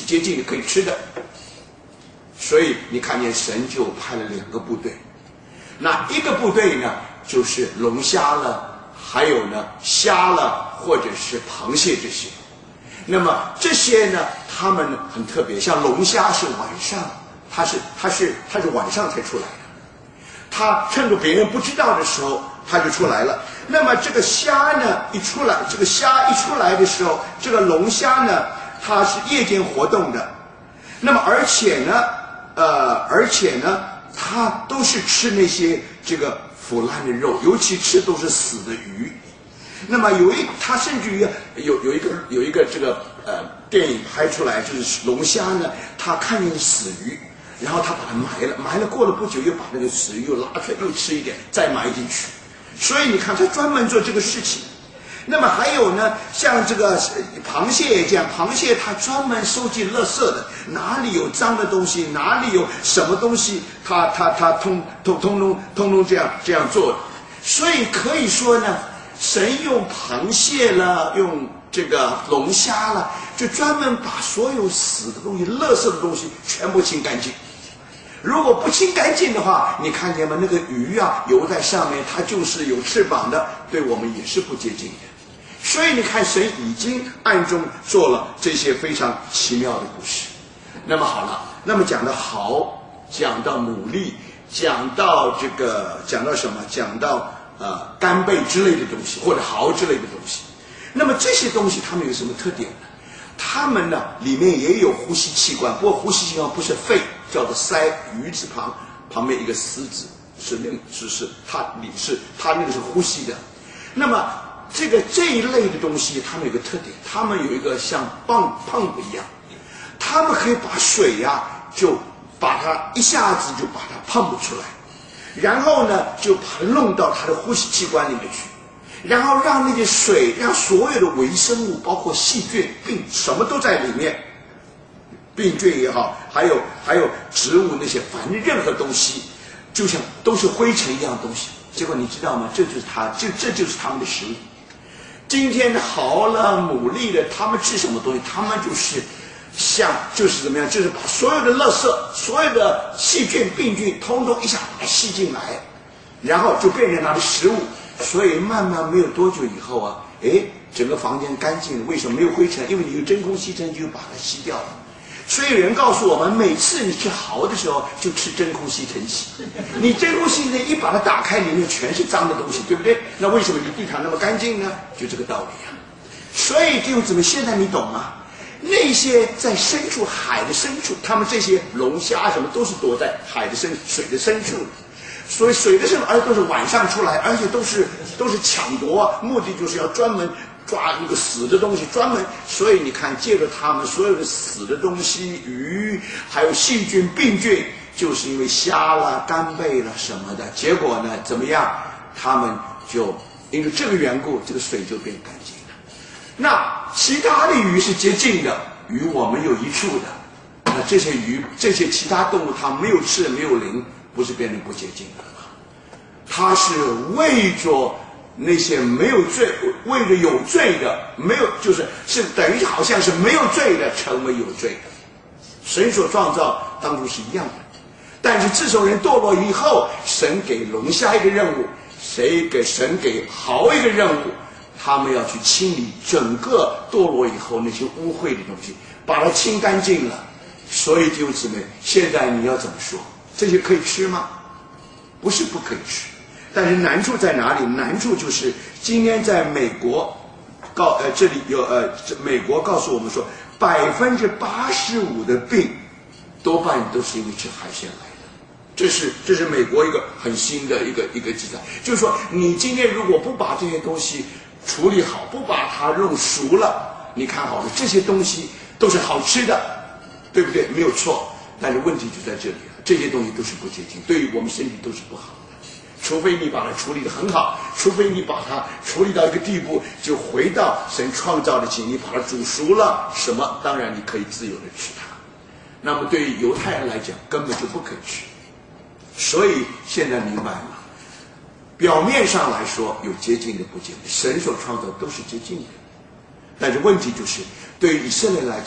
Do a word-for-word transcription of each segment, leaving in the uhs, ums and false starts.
洁净的，可以吃的。所以你看见神就派了两个部队，那一个部队呢就是龙虾了，还有呢虾了，或者是螃蟹这些。那么这些呢，他们很特别，像龙虾是晚上，它是它是它是晚上才出来的，它趁着别人不知道的时候，它就出来了。那么这个虾呢一出来，这个虾一出来的时候，这个龙虾呢，它是夜间活动的。那么而且呢，呃，而且呢，它都是吃那些这个腐烂的肉，尤其吃都是死的鱼。那么有一，他甚至于有有一个有一个这个呃电影拍出来，就是龙虾呢，他看见死鱼，然后他把它埋了，埋了过了不久又把那个死鱼又拉出来又吃一点，再埋进去。所以你看，他专门做这个事情。那么还有呢，像这个螃蟹也这样，螃蟹它专门收集垃圾的，哪里有脏的东西，哪里有什么东西，它它它通通通通通通这样这样做的。所以可以说呢，神用螃蟹了，用这个龙虾了，就专门把所有死的东西、垃圾的东西全部清干净。如果不清干净的话，你看见吗？那个鱼啊游在上面，它就是有翅膀的，对我们也是不接近的。所以你看，神已经暗中做了这些非常奇妙的故事。那么好了，那么讲到蚝，讲到牡蛎，讲到这个，讲到什么？讲到呃干贝之类的东西，或者蚝之类的东西。那么这些东西它们有什么特点呢？它们呢里面也有呼吸器官，不过呼吸器官不是肺，叫做鳃，鱼字旁旁边一个丝字，是那只是它里是它那个是呼吸的。那么这个这一类的东西，它们有个特点，它们有一个像棒pump一样，它们可以把水呀、啊、就把它一下子就把它pump出来，然后呢就把它弄到它的呼吸器官里面去，然后让那些水，让所有的微生物，包括细菌、病，什么都在里面，病菌也好，还有还有植物那些，反正任何东西，就像都是灰尘一样的东西。结果你知道吗？这就是它，这这就是他们的食物。今天的蚝了、牡蛎的，他们吃什么东西？他们就是像就是怎么样？就是把所有的垃圾、所有的细菌、病菌，通通一下把它吸进来，然后就变成它的食物。所以慢慢没有多久以后啊，哎，整个房间干净了。为什么没有灰尘？因为你有真空吸尘机就把它吸掉了。所以有人告诉我们，每次你吃蚝的时候就吃真空吸尘器，你真空吸尘器一把它打开，里面全是脏的东西，对不对？那为什么你地毯那么干净呢？就这个道理啊。所以弟兄姊妹，现在你懂吗？那些在深处海的深处，他们这些龙虾什么都是躲在海的深水的深处，所以水的深处，而且都是晚上出来，而且都是都是抢夺，目的就是要专门抓一个死的东西，专门。所以你看，借着他们所有的死的东西，鱼，还有细菌、病菌，就是因为虾啦、干贝啦什么的，结果呢，怎么样？他们就因为这个缘故，这个水就变干净了。那其他的鱼是洁净的，与我们有一处的。那这些鱼，这些其他动物，它没有翅，没有鳞，不是变成不洁净的吗？它是为着那些没有罪，为了有罪的，没有就是是等于好像是没有罪的成为有罪的。神所创造当初是一样的，但是自从人堕落以后，神给龙虾一个任务，谁给神给蚝一个任务，他们要去清理整个堕落以后那些污秽的东西，把它清干净了。所以弟兄姊妹，现在你要怎么说？这些可以吃吗？不是不可以吃。但是难处在哪里？难处就是今天在美国告呃这里有呃美国告诉我们说，百分之八十五的病多半都是因为吃海鲜来的。这是这是美国一个很新的一个一个记载，就是说你今天如果不把这些东西处理好，不把它弄熟了，你看好了，这些东西都是好吃的，对不对？没有错。但是问题就在这里了，这些东西都是不洁净，对于我们身体都是不好。除非你把它处理得很好，除非你把它处理到一个地步，就回到神创造的情，你把它煮熟了，什么当然你可以自由的吃它。那么对于犹太人来讲，根本就不可以吃。所以现在明白了，表面上来说有洁净的不洁净，神所创造都是洁净的。但是问题就是，对于以色列来讲，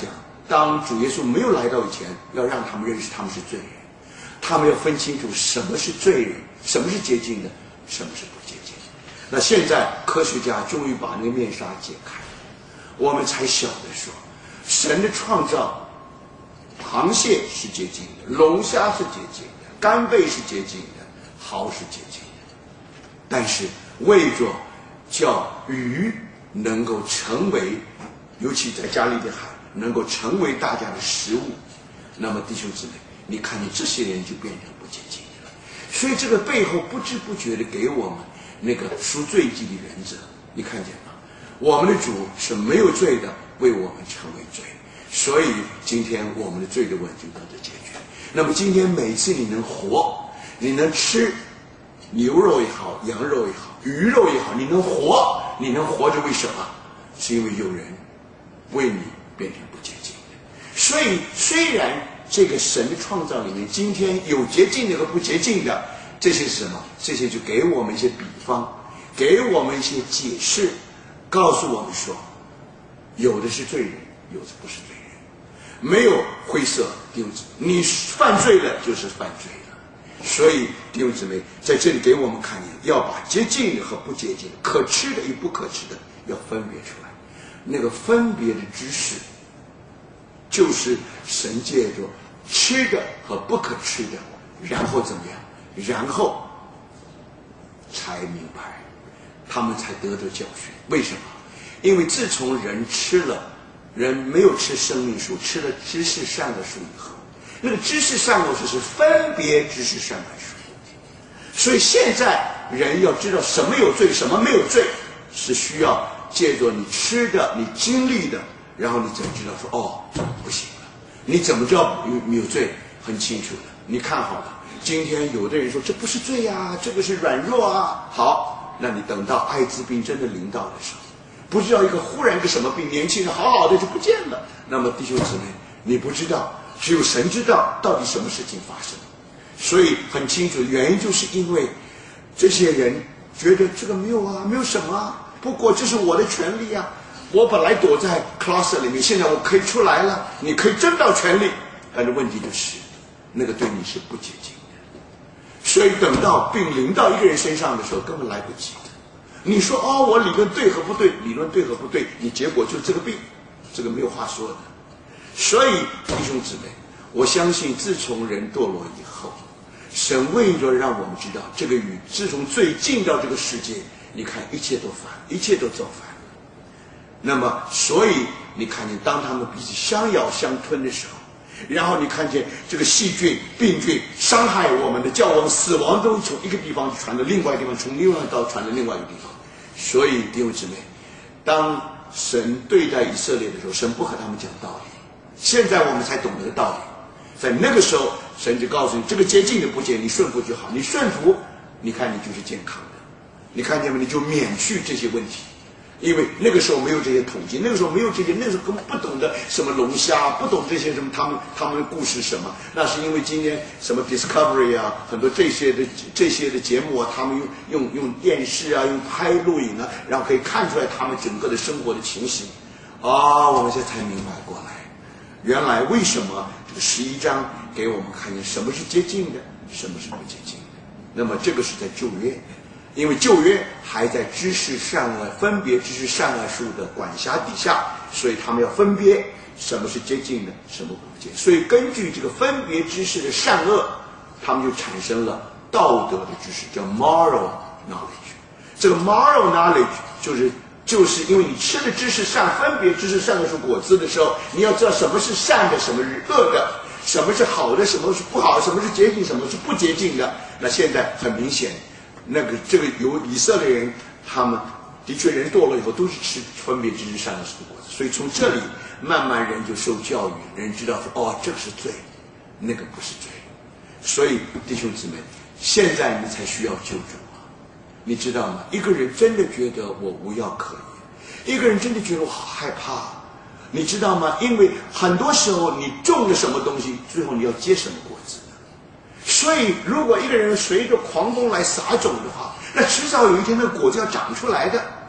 当主耶稣没有来到以前，要让他们认识他们是罪人，他们要分清楚什么是罪人，什么是洁净的，什么是不洁净的。那现在科学家终于把那个面纱解开，我们才晓得说，神的创造，螃蟹是洁净的，龙虾是洁净的，干贝是洁净的，蚝是洁净的，但是为着叫鱼能够成为，尤其在加利利海能够成为大家的食物，那么弟兄姊妹，你看见这些人就变成不洁净的了。所以这个背后不知不觉的给我们那个赎罪祭的原则，你看见吗？我们的主是没有罪的，为我们成为罪，所以今天我们的罪的问题得到解决。那么今天每次你能活，你能吃牛肉也好，羊肉也好，鱼肉也好，你能活，你能活着，为什么？是因为有人为你变成不洁净的。所以虽然这个神的创造里面今天有洁净的和不洁净的，这些是什么？这些就给我们一些比方，给我们一些解释，告诉我们说，有的是罪人，有的不是罪人，没有灰色弟兄姊妹，你犯罪了就是犯罪了。所以弟兄姊妹在这里给我们看见，要把洁净的和不洁净的，可吃的与不可吃的要分别出来。那个分别的知识，就是神借着吃的和不可吃的，然后怎么样？然后才明白，他们才得到教训。为什么？因为自从人吃了，人没有吃生命树，吃了知识善恶树以后，那个知识善恶树是分别知识善恶树。所以现在人要知道什么有罪，什么没有罪，是需要借着你吃的，你经历的，然后你才知道说，哦，不行了。你怎么知道有有罪？很清楚的。你看好了，今天有的人说这不是罪啊，这个是软弱啊。好，那你等到艾滋病真的临到的时候，不知道一个忽然一个什么病，年轻人好好的就不见了。那么弟兄姊妹，你不知道，只有神知道到底什么事情发生。所以很清楚，原因就是因为这些人觉得这个没有啊，没有什么啊，不过这是我的权利啊。我本来躲在 closet 里面，现在我可以出来了，你可以争到权利。但是问题就是，那个对你是不洁净的。所以等到病临到一个人身上的时候，根本来不及的。你说哦，我理论对和不对，理论对和不对，你结果就这个病，这个没有话说的。所以弟兄姊妹，我相信自从人堕落以后，神为了让我们知道这个与自从罪进到这个世界，你看一切都反，一切都造反。那么所以你看见当他们彼此相咬相吞的时候，然后你看见这个细菌病菌伤害我们的，叫我们死亡都从一个地方传到另外一个地方，从另外一个传到另外一个地方。所以弟兄姊妹，当神对待以色列的时候，神不和他们讲道理，现在我们才懂得道理。在那个时候神就告诉你，这个洁净的不洁，你顺服就好，你顺服，你看你就是健康的，你看见没？你就免去这些问题。因为那个时候没有这些统计，那个时候没有这些，那个时候根本不懂得什么龙虾，不懂这些什么他们他们的故事什么。那是因为今天什么 Discovery 啊，很多这些的这些的节目啊，他们用用用电视啊，用拍录影啊，然后可以看出来他们整个的生活的情形。啊，我们现在才明白过来，原来为什么这个十一章给我们看见什么是洁净的，什么是不洁净的。那么这个是在旧约。因为旧约还在知识善恶分别知识善恶树的管辖底下，所以他们要分别什么是洁净的，什么不洁。所以根据这个分别知识的善恶，他们就产生了道德的知识，叫 moral knowledge。这个 moral knowledge 就是就是因为你吃的知识善分别知识善恶树果子的时候，你要知道什么是善的，什么是恶的，什么是好的，什么是不好，什么是洁净，什么是不洁净的。那现在很明显。那个这个有以色列人，他们的确人堕落以后都是吃分别知识善恶树的果子，所以从这里慢慢人就受教育，人知道说哦，这个是罪，那个不是罪。所以弟兄姊妹，现在你才需要救主啊！你知道吗？一个人真的觉得我无药可医，一个人真的觉得我好害怕，你知道吗？因为很多时候你种了什么东西，最后你要结什么果子。所以如果一个人随着狂风来撒种的话，那迟早有一天那果子要长出来的。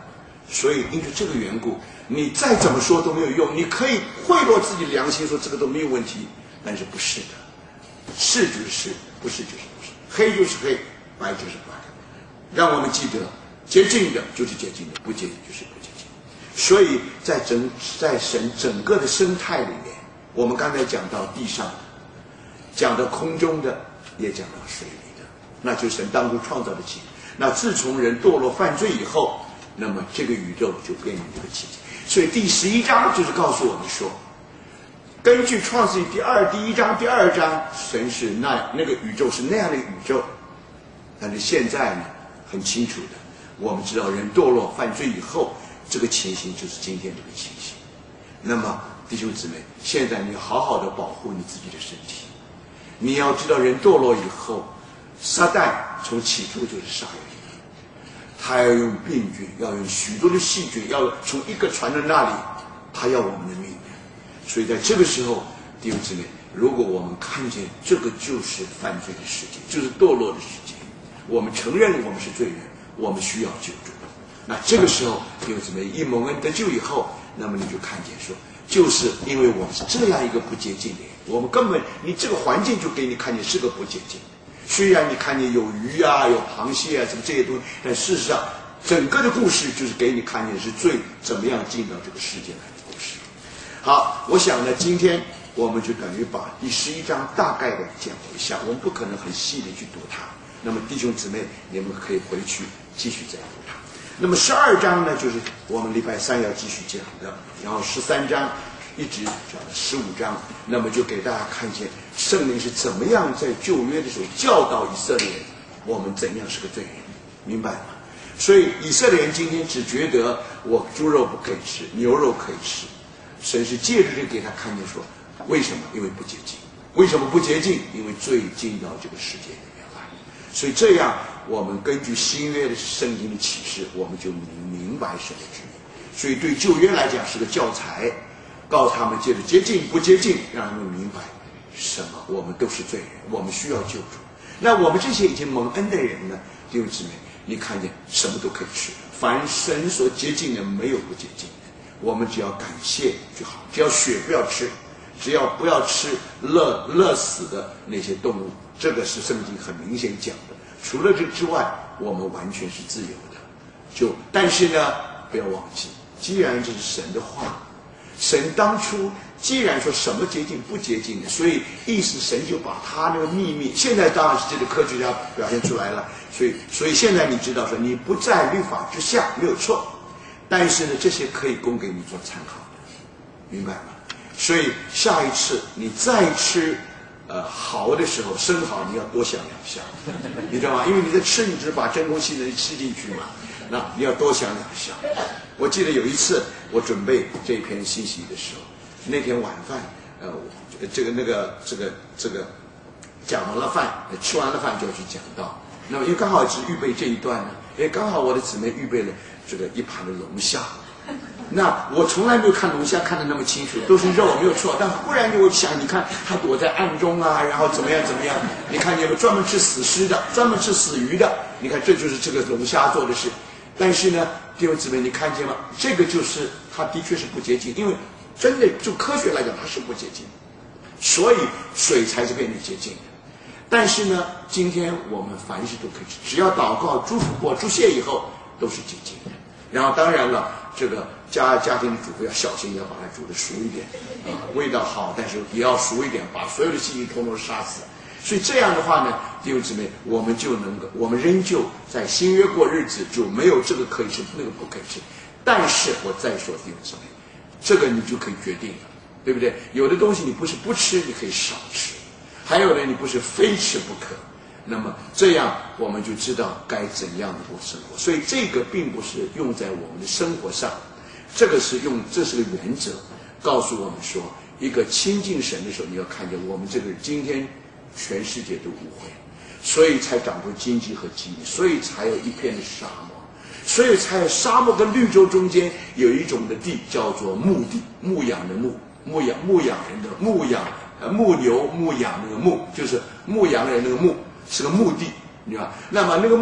所以因着这个缘故，你再怎么说都没有用。你可以贿赂自己的良心，说这个都没有问题，但是不是的，是就是是，不是就是不是，黑就是黑，白就是白。让我们记得，洁净的就是洁净的，不洁净就是不洁净。所以在整在神整个的生态里面，我们刚才讲到地上的，讲到空中的，也讲到水里的，那就是神当初创造的奇迹。那自从人堕落犯罪以后，那么这个宇宙就变成这个奇迹。所以第十一章就是告诉我们说，根据创世记第二第一章第二章，神是那那个宇宙是那样的宇宙。但是现在呢，很清楚的，我们知道人堕落犯罪以后，这个情形就是今天这个情形。那么弟兄姊妹，现在你好好的保护你自己的身体。你要知道，人堕落以后，撒旦从起初就是杀人，他要用病菌，要用许多的细菌，要从一个传到那里，他要我们的命。所以在这个时候，弟兄姊妹，如果我们看见这个就是犯罪的世界，就是堕落的世界，我们承认我们是罪人，我们需要救助。那这个时候，弟兄姊妹一蒙恩得救以后，那么你就看见说，就是因为我们是这样一个不洁净的人，我们根本你这个环境就给你看见是个不洁净。虽然你看见有鱼啊，有螃蟹啊，什么这些东西，但事实上，整个的故事就是给你看见是罪怎么样进到这个世界来的故事。好，我想呢，今天我们就等于把第十一章大概的讲一下，我们不可能很细的去读它。那么弟兄姊妹，你们可以回去继续再读它。那么十二章呢，就是我们礼拜三要继续讲的，然后十三章一直讲到十五章，那么就给大家看见圣灵是怎么样在旧约的时候教导以色列人，我们怎样是个罪人，明白吗？所以以色列人今天只觉得我猪肉不可以吃，牛肉可以吃，神是借着这给他看见说，为什么？因为不洁净。为什么不洁净？因为罪进到这个世界里面来。所以这样，我们根据新约的圣经的启示，我们就明明白神的旨意。所以对旧约来讲是个教材，告诉他们借着洁净不洁净，让他们明白什么？我们都是罪人，我们需要救助。那我们这些已经蒙恩的人呢，弟兄姊妹，你看见什么都可以吃，凡神所洁净的没有不洁净的，我们只要感谢就好，只要血不要吃，只要不要吃勒勒死的那些动物，这个是圣经很明显讲的。除了这之外，我们完全是自由的。就但是呢，不要忘记，既然这是神的话，神当初既然说什么洁净不洁净的，所以意思神就把他那个秘密，现在当然是这个科学家表现出来了。所以，所以现在你知道说你不在律法之下，没有错。但是呢，这些可以供给你做参考的，明白吗？所以下一次你再吃呃蚝的时候，生蚝你要多想两下，你知道吗？因为你在吃，你只是把真空气的吃进去嘛，那你要多想两下。我记得有一次我准备这篇信息的时候，那天晚饭，呃，这个那个这个这个讲完了饭，吃完了饭就要去讲道。那么因为刚好是预备这一段呢，哎，刚好我的姊妹预备了这个一盘的龙虾。那我从来没有看龙虾看得那么清楚，都是肉没有错。但忽然就会想，你看它躲在暗中啊，然后怎么样怎么样？你看有个专门吃死尸的，专门吃死鱼的，你看这就是这个龙虾做的事。但是呢，弟兄姊妹，你看见吗？这个就是它的确是不洁净，因为真的就科学来讲它是不洁净，所以水才是变成洁净的。但是呢，今天我们凡事都可以吃，只要祷告、祝福过、祝谢以后都是洁净的。然后当然了，这个家家庭的主妇要小心，要把它煮得熟一点，啊，味道好，但是也要熟一点，把所有的细菌统统杀死。所以这样的话呢，弟兄姊妹，我们就能够，我们仍旧在新约过日子，就没有这个可以吃，那个不可以吃。但是我再说，弟兄姊妹，这个你就可以决定了，对不对？有的东西你不是不吃，你可以少吃；还有的你不是非吃不可。那么这样我们就知道该怎样的过生活。所以这个并不是用在我们的生活上，这个是用，这是个原则，告诉我们说，一个亲近神的时候，你要看见我们这个今天全世界都误会，所以才长出荆棘和棘，所以才有一片的沙漠，所以才有沙漠跟绿洲中间有一种的地叫做牧地，牧养的牧，牧养牧养人的牧养，呃牧牛牧养那个牧，就是牧羊人那个牧。是个墓地，你知道吧？那么那个